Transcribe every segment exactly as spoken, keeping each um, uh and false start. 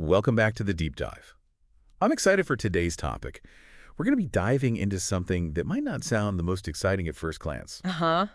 welcome back to the Deep Dive. I'm excited for today's topic. We're going to be diving into something that might not sound the most exciting at first glance. Uh-huh.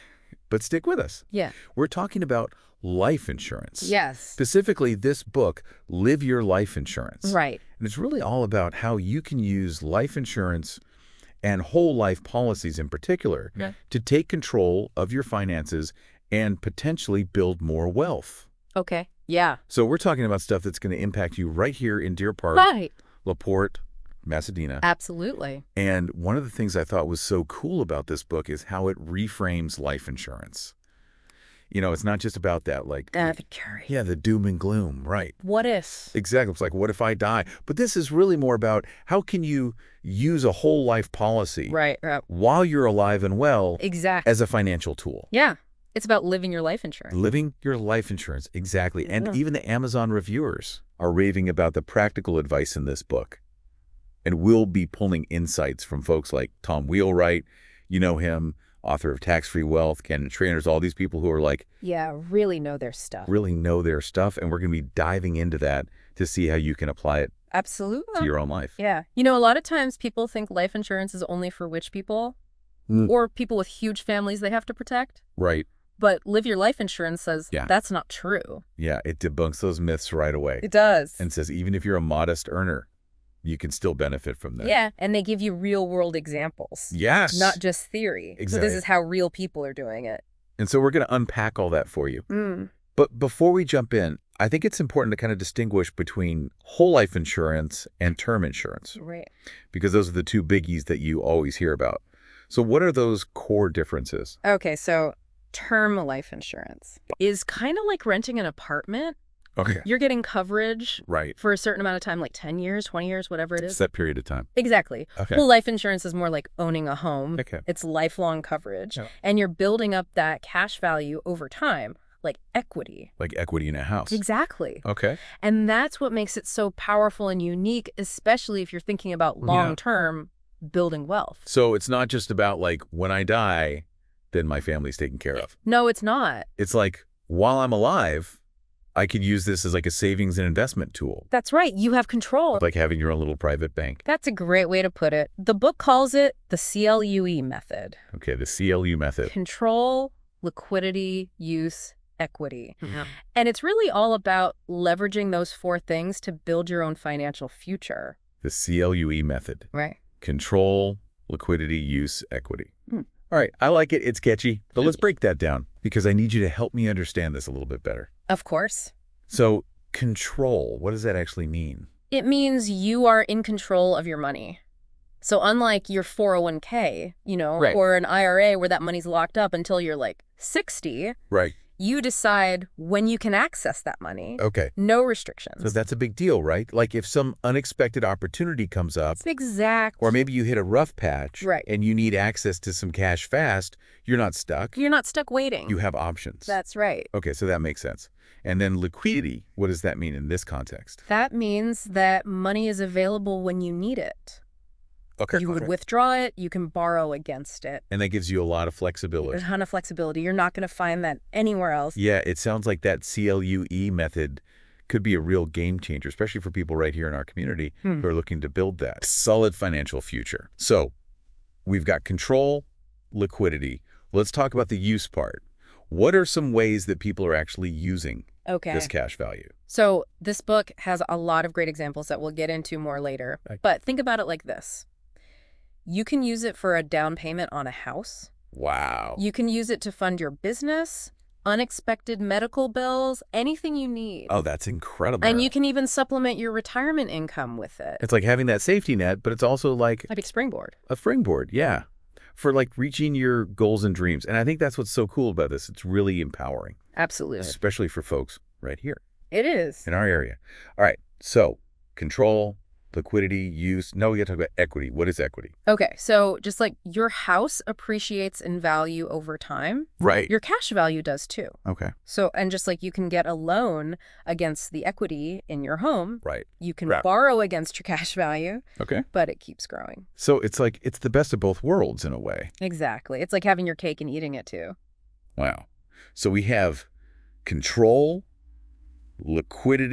But stick with us. Yeah. We're talking about life insurance. Yes. Specifically, this book, Live Your Life Insurance. Right. And it's really all about how you can use life insurance and whole life policies in particular Yeah. to take control of your finances and potentially build more wealth. Okay. Yeah. So we're talking about stuff that's going to impact you right here in Deer Park, Right. LaPorte, Pasadena. Absolutely. And one of the things I thought was so cool about this book is how it reframes life insurance. You know, it's not just about that, like, Uh, the curry. yeah, the doom and gloom, right? What if? Exactly. It's like, what if I die? But this is really more about how can you use a whole life policy Right. Right. while you're alive and well Exactly. as a financial tool. Yeah. It's about living your life insurance. Living your life insurance, exactly. And Yeah. even the Amazon reviewers are raving about the practical advice in this book. And we'll be pulling insights from folks like Tom Wheelwright, you know him, author of Tax-Free Wealth, Cannon Trainers, all these people who are like, Yeah. Really know their stuff. really know their stuff. And we're going to be diving into that to see how you can apply it Absolutely. to your own life. Yeah. You know, a lot of times people think life insurance is only for rich people Mm. or people with huge families they have to protect. Right. But Live Your Life Insurance says Yeah. that's not true. Yeah, it debunks those myths right away It does. and says even if you're a modest earner, you can still benefit from that. Yeah. And they give you real world examples. Yes. Not just theory. So Exactly. this is how real people are doing it. And so we're going to unpack all that for you. Mm. But before we jump in, I think it's important to kind of distinguish between whole life insurance and term insurance, Right. because those are the two biggies that you always hear about. So what are those core differences? Okay, so term life insurance is kind of like renting an apartment. Okay. You're getting coverage Right. for a certain amount of time, like ten years, twenty years, whatever it is. Set period of time. Exactly. Okay. Whole life insurance is more like owning a home. Okay. It's lifelong coverage. Yeah. And you're building up that cash value over time, like equity. Like equity in a house. Exactly. Okay. And that's what makes it so powerful and unique, especially if you're thinking about Yeah. long-term building wealth. So it's not just about like when I die, then my family's taken care of. No, it's not. It's like while I'm alive, I could use this as like a savings and investment tool, That's right. You have control. like having your own little private bank. That's a great way to put it. The book calls it the C L U E method. Okay, the C L U method. Control, liquidity, use, equity. And it's really all about leveraging those four things to build your own financial future. The C L U E method. Right. Control, liquidity, use, equity. Hmm. All right, I like it. It's sketchy, but let's break that down because I need you to help me understand this a little bit better. Of course. So control, what does that actually mean? It means you are in control of your money. So unlike your four oh one k, you know, Right. or an I R A where that money's locked up until you're like sixty, Right. you decide when you can access that money. Okay. No restrictions. So that's a big deal, right? Like if some unexpected opportunity comes up, That's exact. or maybe you hit a rough patch Right. and you need access to some cash fast, you're not stuck. You're not stuck waiting. You have options. That's right. Okay, so that makes sense. And then liquidity, what does that mean in this context? That means that money is available when you need it. Okay. You would withdraw it, you can borrow against it. And that gives you a lot of There's flexibility. a ton of flexibility. You're not going to find that anywhere else. Yeah, it sounds like that C L U E method could be a real game changer, especially for people right here in our community Hmm. who are looking to build that solid financial future. So we've got control, liquidity. Let's talk about the use part. What are some ways that people are actually using Okay. this cash value? So this book has a lot of great examples that we'll get into more later. Right. But think about it like this. You can use it for a down payment on a house. Wow. You can use it to fund your business, unexpected medical bills, anything you need. Oh, that's incredible. And you can even supplement your retirement income with it. It's like having that safety net, but it's also like Like a springboard. a springboard, yeah, for like reaching your goals and dreams. And I think that's what's so cool about this. It's really empowering, Absolutely. especially for folks right here It is. in our area. All right, so control, liquidity, use. No, we got to talk about equity. What is equity? Okay, so just like your house appreciates in value over time, Right. your cash value does too. Okay. So, and just like you can get a loan against the equity in your home, Right. you can Right. borrow against your cash value, Okay. but it keeps growing. So it's like it's the best of both worlds in a way. Exactly. It's like having your cake and eating it too. Wow. So we have control, liquidity,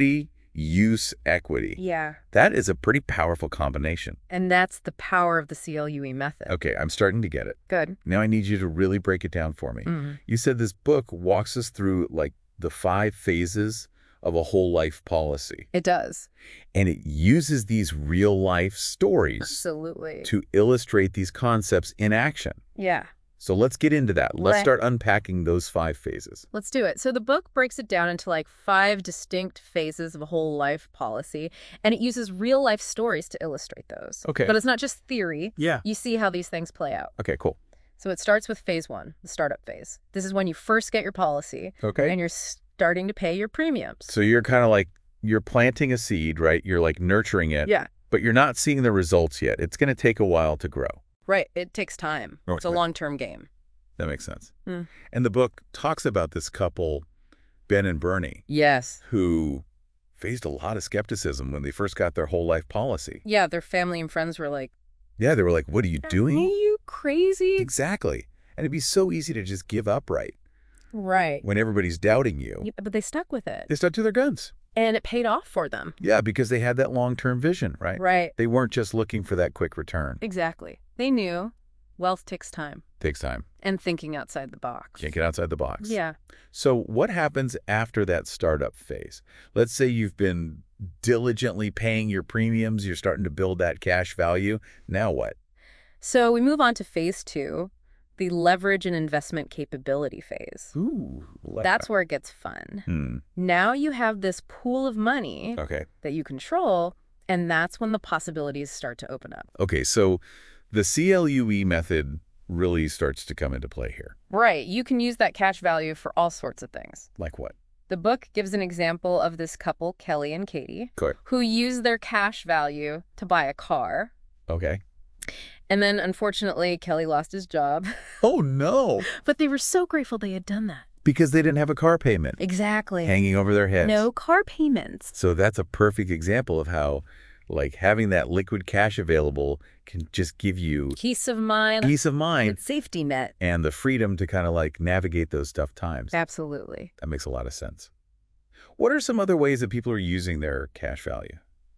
use equity. Yeah. That is a pretty powerful combination. And that's the power of the C L U E method. Okay, I'm starting to get it. Good. Now I need you to really break it down for me. Mm-hmm. You said this book walks us through like the five phases of a whole life policy. It does. And it uses these real life stories Absolutely. to illustrate these concepts in action. Yeah. So let's get into that. Let's Right. start unpacking those five phases. Let's do it. So the book breaks it down into like five distinct phases of a whole life policy, and it uses real life stories to illustrate those. Okay. But it's not just theory. Yeah. You see how these things play out. Okay, cool. So it starts with phase one, the startup phase. This is when you first get your policy Okay. and you're starting to pay your premiums. So you're kind of like, you're planting a seed, right? You're like nurturing it. Yeah. But you're not seeing the results yet. It's going to take a while to grow. Right. It takes time. Oh, It's a okay. long-term game. That makes sense. Hmm. And the book talks about this couple, Ben and Bernie, Yes. who faced a lot of skepticism when they first got their whole life policy. Yeah, their family and friends were like, Yeah, they were like, what are you Are doing? you crazy? Exactly. And it'd be so easy to just give up, right? Right. When everybody's doubting you. Yeah, but they stuck with it. They stuck to their guns. And it paid off for them. Yeah, because they had that long-term vision, right? Right. They weren't just looking for that quick return. Exactly. They knew wealth takes time Takes time. and thinking outside the box. Can't get outside the box. Yeah. So what happens after that startup phase? Let's say you've been diligently paying your premiums. You're starting to build that cash value. Now what? So we move on to phase two, the leverage and investment capability phase. Ooh. That's where it gets fun. Hmm. Now you have this pool of money Okay. that you control, and that's when the possibilities start to open up. Okay, so the C L U E method really starts to come into play here. Right. You can use that cash value for all sorts of things. Like what? The book gives an example of this couple, Kelly and Katie, Good. who used their cash value to buy a car. Okay. And then, unfortunately, Kelly lost his job. Oh, no. But they were so grateful they had done that. Because they didn't have a car payment Exactly. hanging over their heads. No car payments. So that's a perfect example of how, like, having that liquid cash available can just give you Peace of mind. peace of mind Good safety net. and the freedom to kind of like navigate those tough times. Absolutely. That makes a lot of sense. What are some other ways that people are using their cash value?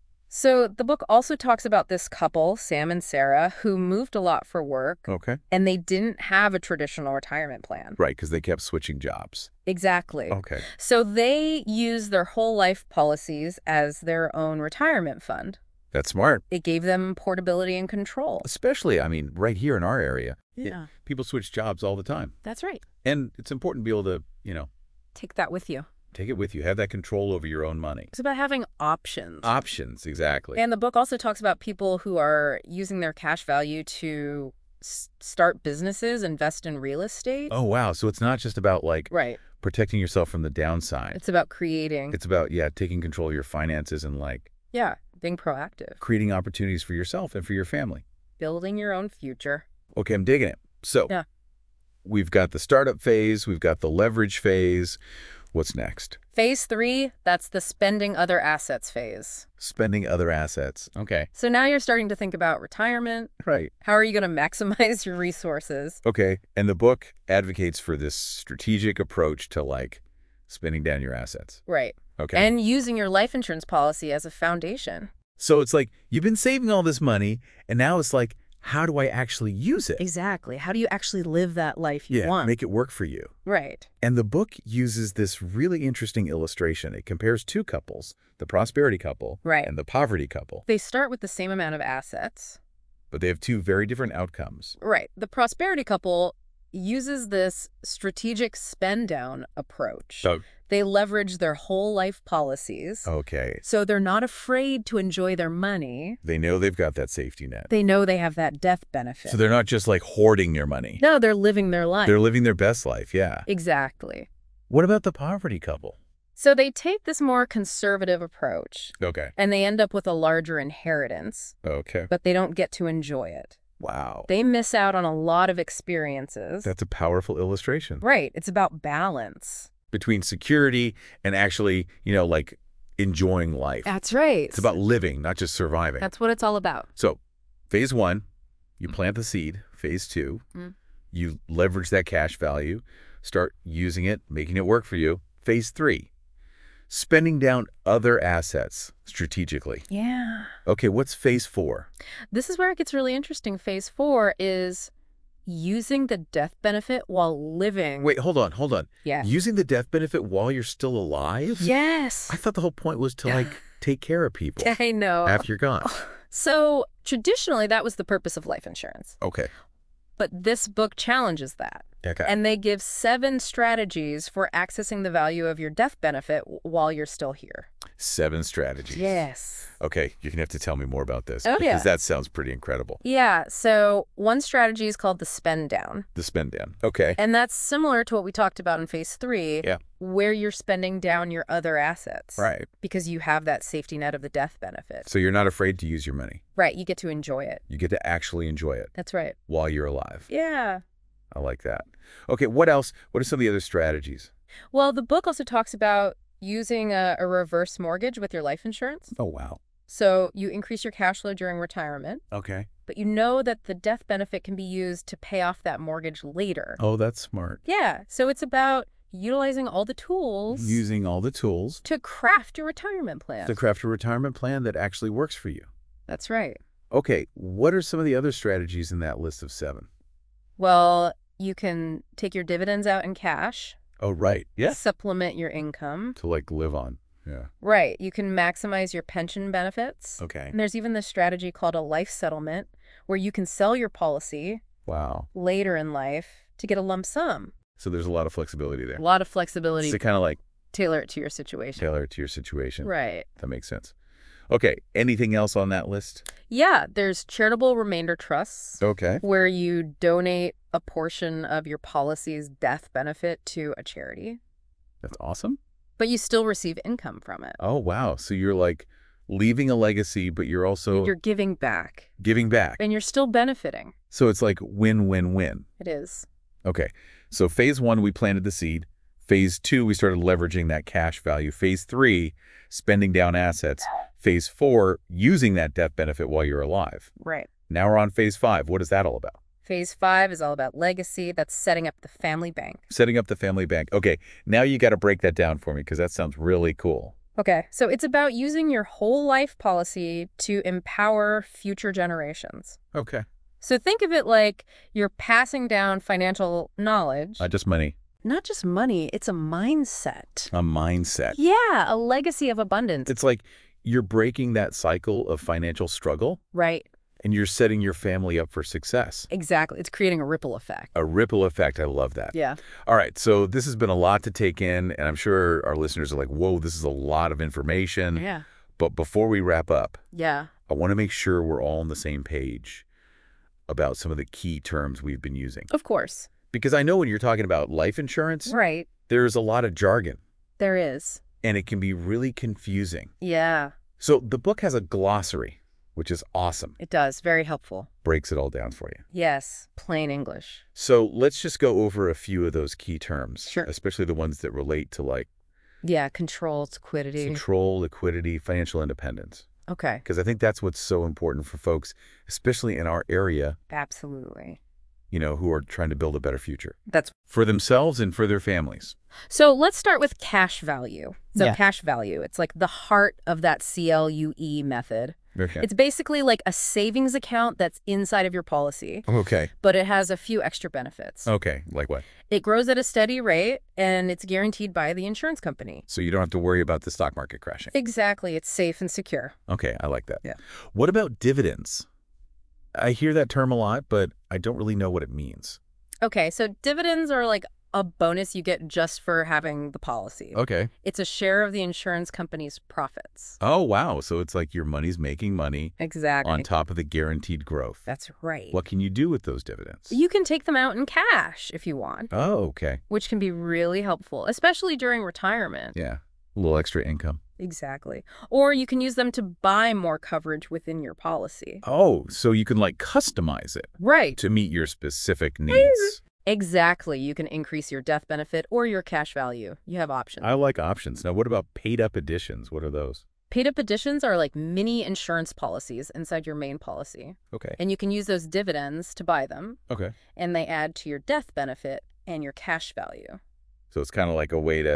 So the book also talks about this couple, Sam and Sarah, who moved a lot for work, Okay. and they didn't have a traditional retirement plan. Right, because they kept switching jobs. Exactly. Okay. So they use their whole life policies as their own retirement fund. That's smart. It gave them portability and control. Especially, I mean, right here in our area. it- Yeah. people switch jobs all the time. That's right. And it's important to be able to, you know, Take that with you. take it with you. Have that control over your own money. It's about having options. Options, exactly. And the book also talks about people who are using their cash value to s- start businesses, invest in real estate. Oh, wow. So it's not just about like Right. protecting yourself from the downside. It's about creating. It's about, yeah, taking control of your finances and like Yeah. Being proactive. creating opportunities for yourself and for your family. Building your own future. Okay, I'm digging it. So Yeah. we've got the startup phase. We've got the leverage phase. What's next? Phase three, that's the spending other assets phase. Spending other assets. Okay. So now you're starting to think about retirement. Right. How are you going to maximize your resources? Okay. And the book advocates for this strategic approach to like spending down your assets. Right. Okay. And using your life insurance policy as a foundation. So it's like you've been saving all this money and now it's like, how do I actually use it? Exactly. How do you actually live that life you Yeah, want? make it work for you. Right. And the book uses this really interesting illustration. It compares two couples, the prosperity couple Right. and the poverty couple, They start with the same amount of assets. but they have two very different outcomes. Right. The prosperity couple uses this strategic spend down approach. Oh. They leverage their whole life policies. Okay. So they're not afraid to enjoy their money. They know they've got that safety net. They know they have that death benefit. So they're not just like hoarding their money. No, they're living their life. They're living their best life, yeah. Exactly. What about the poverty couple? So they take this more conservative approach, Okay. and they end up with a larger inheritance, Okay. but they don't get to enjoy it. Wow. They miss out on a lot of experiences. That's a powerful illustration. Right. It's about balance. Between security and actually, you know, like enjoying life. That's right. It's about living, not just surviving. That's what it's all about. So phase one, you plant the seed. Phase two, Mm. you leverage that cash value, start using it, making it work for you. Phase three, Spending down other assets strategically. Yeah. Okay, what's phase four? This is where it gets really interesting. Phase four is using the death benefit while living. Wait, hold on, hold on. Yeah. Using the death benefit while you're still alive? Yes. I thought the whole point was to, like, take care of people I know. after you're gone. So traditionally, that was the purpose of life insurance. Okay. But this book challenges that. Okay. And they give seven strategies for accessing the value of your death benefit w- while you're still here. Seven strategies. Yes. Okay, you're going to have to tell me more about this. Oh, because yeah. that sounds pretty incredible. Yeah. So one strategy is called the spend down. The spend down. Okay. And that's similar to what we talked about in phase three, Yeah. where you're spending down your other assets. Right. Because you have that safety net of the death benefit. So you're not afraid to use your money. Right. You get to enjoy it. You get to actually enjoy it That's right. while you're alive. Yeah. I like that. Okay, what else? What are some of the other strategies? Well, the book also talks about using a, a reverse mortgage with your life insurance. Oh, wow. So you increase your cash flow during retirement, Okay. but you know that the death benefit can be used to pay off that mortgage later. Oh, that's smart. Yeah. So it's about utilizing all the tools Using all the tools to craft your retirement plan. to craft a retirement plan that actually works for you. That's right. Okay, what are some of the other strategies in that list of seven? Well, you can take your dividends out in cash. Oh, right. Yeah. Supplement your income. To, like, live on. Yeah. Right. You can maximize your pension benefits. Okay. And there's even this strategy called a life settlement, where you can sell your policy Wow. later in life to get a lump sum. So there's a lot of flexibility there. A lot of flexibility. To kind of, like, Tailor it to your situation. tailor it to your situation. Right. That makes sense. Okay, anything else on that list? Yeah, there's charitable remainder trusts, Okay. where you donate a portion of your policy's death benefit to a charity, That's awesome. but you still receive income from it. Oh, wow. So you're, like, leaving a legacy, but you're also You're giving back, giving back. and you're still benefiting. So it's like win-win-win. It is. Okay, so phase one, we planted the seed. Phase two, we started leveraging that cash value. Phase three, spending down assets. Phase four, using that death benefit while you're alive. Right. Now we're on phase five. What is that all about? Phase five is all about legacy. That's setting up the family bank. Setting up the family bank. Okay, now you got to break that down for me because that sounds really cool. Okay, so it's about using your whole life policy to empower future generations. Okay. So think of it like you're passing down financial knowledge. Not just money, Not just money, it's a mindset. a mindset. Yeah, a legacy of abundance. It's like you're breaking that cycle of financial struggle Right, and you're setting your family up for success. exactly. It's creating a ripple effect. A ripple effect. I love that. Yeah. All right, so this has been a lot to take in, and I'm sure our listeners are like, whoa, this is a lot of information. Yeah. But before we wrap up, Yeah. I want to make sure we're all on the same page about some of the key terms we've been using. Of course. Because I know when you're talking about life insurance, Right. there's a lot of jargon, There is. and it can be really confusing. Yeah, So the book has a glossary, which is awesome. it does. Very helpful. Breaks it all down for you. Yes. Plain English. So let's just go over a few of those key terms, Sure. especially the ones that relate to like Yeah, control, liquidity. control, liquidity, financial independence. Okay. Because I think that's what's so important for folks, especially in our area, Absolutely. you know, who are trying to build a better future That's for themselves and for their families. So let's start with cash value. So Yeah. cash value, it's like the heart of that C L U E method. Okay. It's basically like a savings account that's inside of your policy, Okay. but it has a few extra benefits. Okay. Like what? It grows at a steady rate, and it's guaranteed by the insurance company. So you don't have to worry about the stock market crashing. Exactly. It's safe and secure. Okay. I like that. Yeah. What about dividends? I hear that term a lot, but I don't really know what it means. Okay, so dividends are like a bonus you get just for having the policy. Okay. It's a share of the insurance company's profits. Oh, wow. So it's like your money's making money Exactly. on top of the guaranteed growth. That's right. What can you do with those dividends? You can take them out in cash if you want, Oh, okay. which can be really helpful, especially during retirement. Yeah. A little extra income. Exactly. Or you can use them to buy more coverage within your policy. Oh, so you can like customize it Right. to meet your specific needs. Exactly. You can increase your death benefit or your cash value. You have options. I like options. Now, what about paid up additions? What are those? Paid up additions are like mini insurance policies inside your main policy. Okay. And you can use those dividends to buy them, Okay. and they add to your death benefit and your cash value. So it's kind of like a way to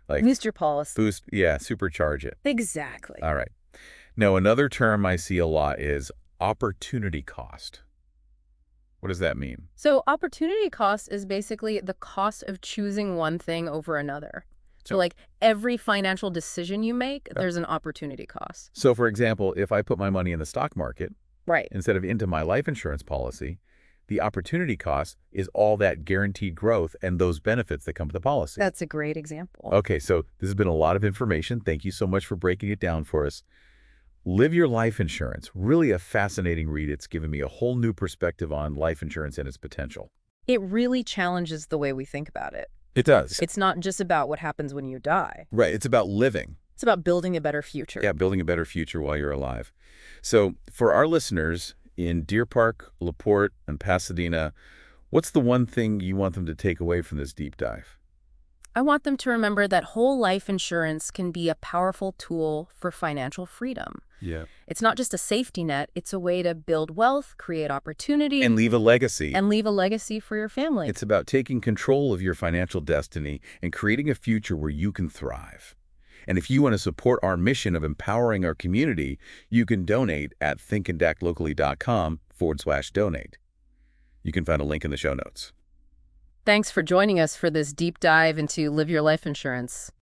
Like Boost your policy. boost, yeah, supercharge it. Exactly. All right. Now, another term I see a lot is opportunity cost. What does that mean? So opportunity cost is basically the cost of choosing one thing over another. So like every financial decision you make, there's an opportunity cost. So, for example, if I put my money in the stock market Right. instead of into my life insurance policy, the opportunity cost is all that guaranteed growth and those benefits that come with the policy. That's a great example. Okay, so this has been a lot of information. Thank you so much for breaking it down for us. Live Your Life Insurance, really a fascinating read. It's given me a whole new perspective on life insurance and its potential. It really challenges the way we think about it. It does. It's not just about what happens when you die. Right. It's about living. It's about building a better future. Yeah, building a better future while you're alive. So for our listeners in Deer Park, LaPorte, and Pasadena, what's the one thing you want them to take away from this deep dive? I want them to remember that whole life insurance can be a powerful tool for financial freedom. Yeah. It's not just a safety net. It's a way to build wealth, create opportunity, And leave a legacy. and leave a legacy for your family. It's about taking control of your financial destiny and creating a future where you can thrive. And if you want to support our mission of empowering our community, you can donate at thinkandactlocally.com forward slash donate. You can find a link in the show notes. Thanks for joining us for this deep dive into Live Your Life Insurance.